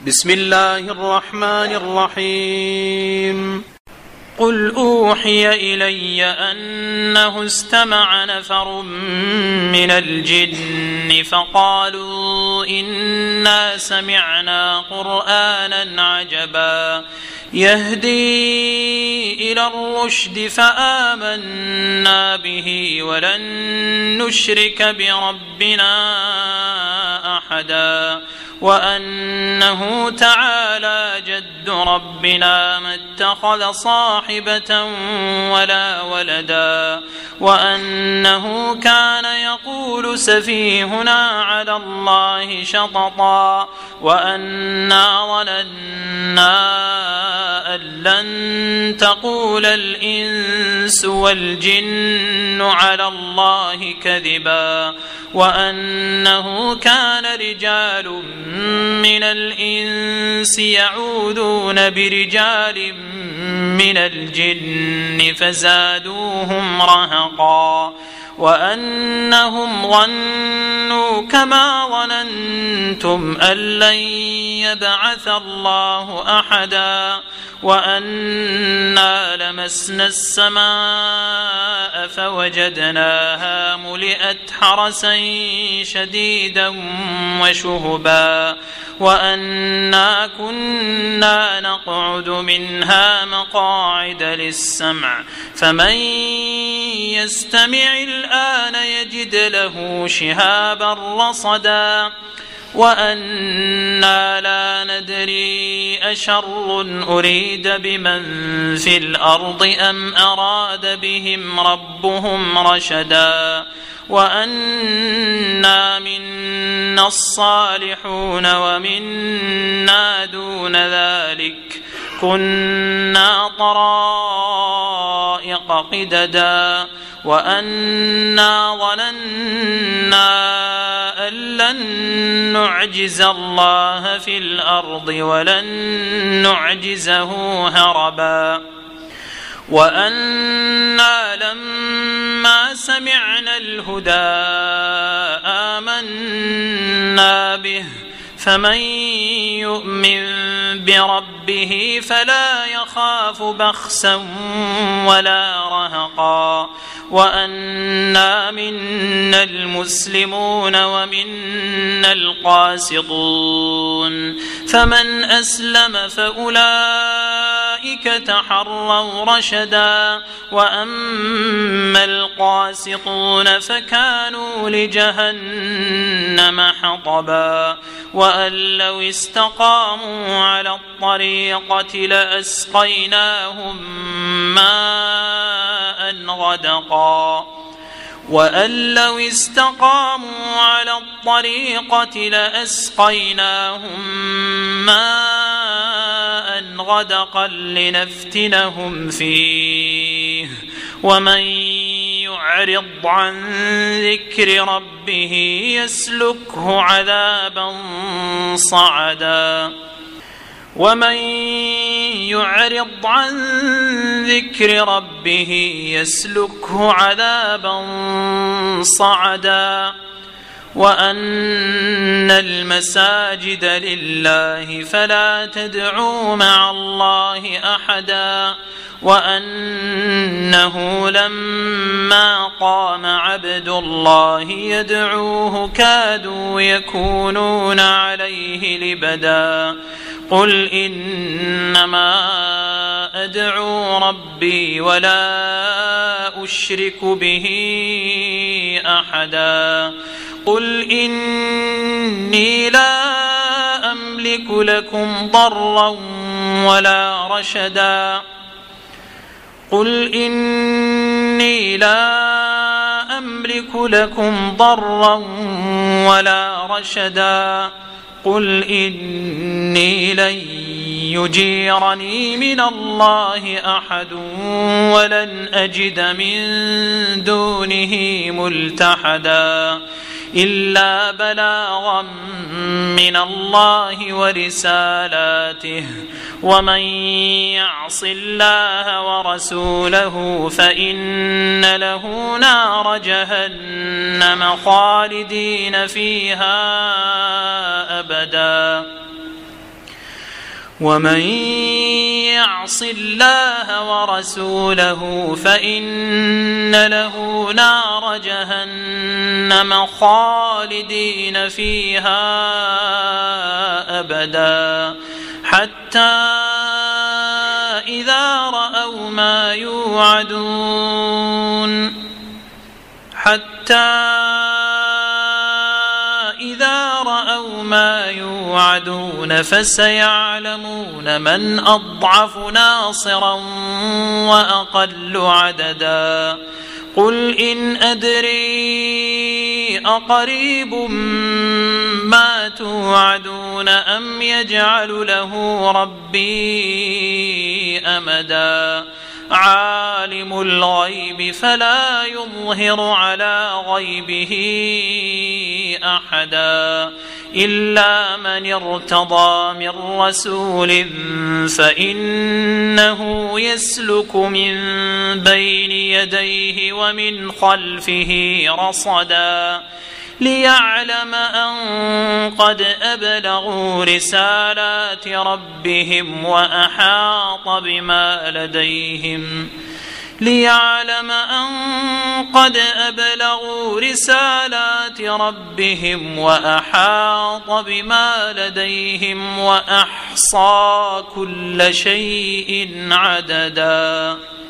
بسم الله الرحمن الرحيم. قل أوحي إلي أنه استمع نفر من الجن فقالوا إنا سمعنا قرآنا عجبا يهدي إلى الرشد فآمنا به ولن نشرك بربنا أحدا وأنه تعالى جد ربنا ما اتخذ صاحبة ولا ولدا وأنه كان يقول سفيهنا على الله شططا وأنا ظننا أن لن تقول الإنس والجن على الله كذبا وأنه كان رجال من الإنس يعوذون برجال من الجن فزادوهم رهقا وأنهم ظنوا كما ظننتم أن لن يبعث الله أحدا وأنا لمسنا السماء فوجدناها ملئت حرسا شديدا وشهبا وأنا كنا نقعد منها مقاعد للسمع فمن يستمع الآن يجد له شهابا رصدا وأنا لا ندري أشر أريد بمن في الأرض أم أراد بهم ربهم رشدا وأنا منا الصالحون ومنا دون ذلك كنا طرائق قددا وأنا ظننا أن لن نعجز الله في الأرض ولن نعجزه هربا وأنا لما سمعنا الهدى آمنا به فمن يؤمن بربه فلا يخاف بخسا ولا رهقا وأنا منا المسلمون ومنا القاسطون فمن أسلم فأولئك تحروا رشدا وأما القاسطون فكانوا لجهنم حطبا وأن لو استقاموا على الطريقة لأسقيناهم ماء غدقا وأن لو استقاموا على الطريقة لأسقيناهم ماء غدقا لنفتنهم فيه ومن يعرض عن ذكر ربه يسلكه عذابا صعدا ومن يعرض عن ذكر ربه يسلكه عذابا صعدا وأن المساجد لله فلا تدعوا مع الله أحدا وأنه لما قام عبد الله يدعوه كادوا يكونون عليه لبدا قل إنما أدعو ربي ولا أشرك به أحدا قل إني لا أملك لكم ضرا ولا رشدا قل إني لا أملك لكم ضرا ولا رشدا قل إني لن يجيرني من الله أحد ولن أجد من دونه ملتحدا إلا بلاغا من الله ورسالاته ومن يعص الله ورسوله فإن له نار جهنم خالدين فيها أبدا ومن يعص الله ورسوله فإن له نار جهنم خالدين فيها أبدا حتى إذا رأوا ما يوعدون فسيعلمون من أضعف ناصرا وأقل عددا قل إن أدري أقريب ما توعدون أم يجعل له ربي أمدا عالم الغيب فلا يظهر على غيبه أحدا إلا من ارتضى من رسول فإنه يسلك من بين يديه ومن خلفه رصدا ليعلم أن قد أبلغوا رسالات ربهم وأحاط بما لديهم وأحصى كل شيء عددا.